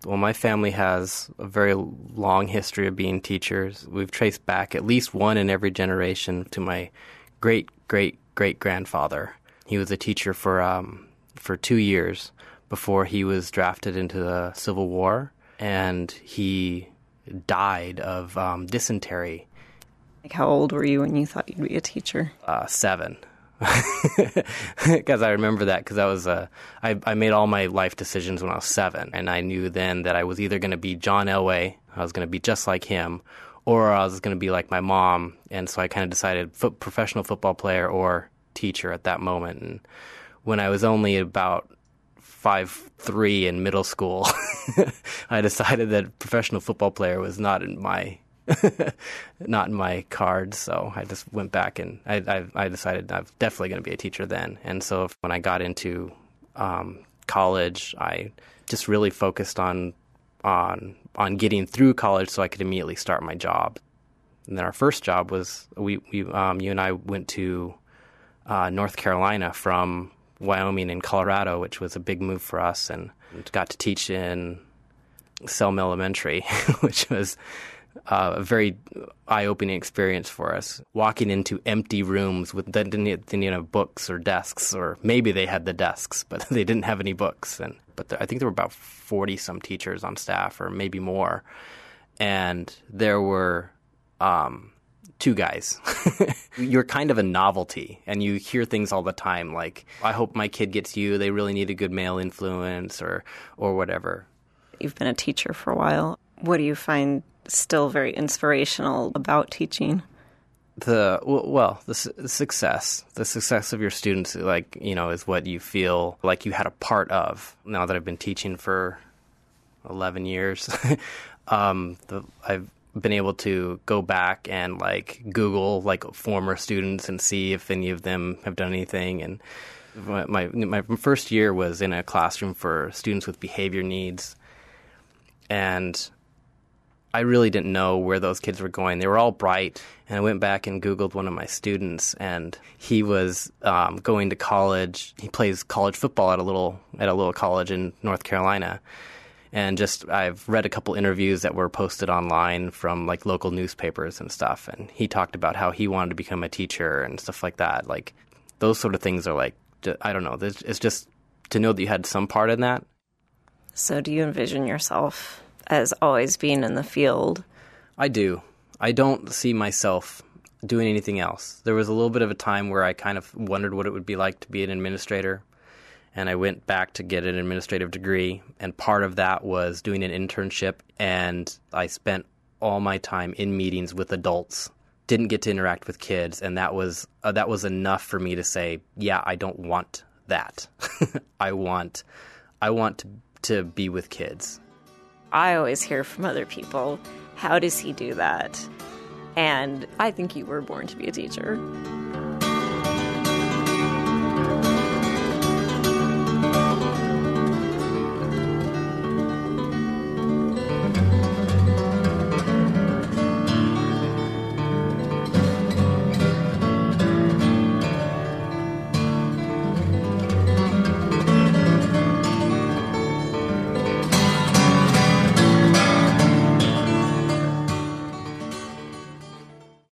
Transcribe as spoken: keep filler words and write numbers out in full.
Well, my family has a very long history of being teachers. We've traced back at least one in every generation to my great, great, great grandfather. He was a teacher for um, for two years before he was drafted into the Civil War, and he died of um, dysentery. Like, how old were you when you thought you'd be a teacher? Uh, seven. Because I remember that because I was uh, I, I made all my life decisions when I was seven, and I knew then that I was either going to be John Elway, I was going to be just like him, or I was going to be like my mom. And so I kind of decided foot, professional football player or teacher at that moment. And when I was only about five three in middle school, I decided that professional football player was not in my not in my cards, so I just went back and I, I, I decided I was definitely going to be a teacher then. And so when I got into um, college, I just really focused on on on getting through college so I could immediately start my job. And then our first job was we, we um, you and I went to uh, North Carolina from Wyoming and Colorado, which was a big move for us, and got to teach in Selma Elementary, which was Uh, a very eye-opening experience for us, walking into empty rooms with that didn't, didn't have books or desks, or maybe they had the desks, but they didn't have any books. And but there, I think there were about forty-some teachers on staff, or maybe more, and there were um, two guys. You're kind of a novelty, and you hear things all the time, like, I hope my kid gets you, they really need a good male influence, or or whatever. You've been a teacher for a while. What do you find still very inspirational about teaching? The well, the, the success, the success of your students, like, you know, is what you feel like you had a part of. Now that I've been teaching for eleven years, um, the, I've been able to go back and like Google like former students and see if any of them have done anything. And my my first year was in a classroom for students with behavior needs, and I really didn't know where those kids were going. They were all bright, and I went back and Googled one of my students, and he was um, going to college. He plays college football at a little at a little college in North Carolina, and just I've read a couple interviews that were posted online from like local newspapers and stuff, and he talked about how he wanted to become a teacher and stuff like that. Like those sort of things are like, I don't know. It's just to know that you had some part in that. So, do you envision yourself as always being in the field? I do. I don't see myself doing anything else. There was a little bit of a time where I kind of wondered what it would be like to be an administrator, and I went back to get an administrative degree, and part of that was doing an internship, and I spent all my time in meetings with adults, didn't get to interact with kids, and that was uh, that was enough for me to say, yeah, I don't want that. I want I want to, to be with kids. I always hear from other people, how does he do that? And I think you were born to be a teacher.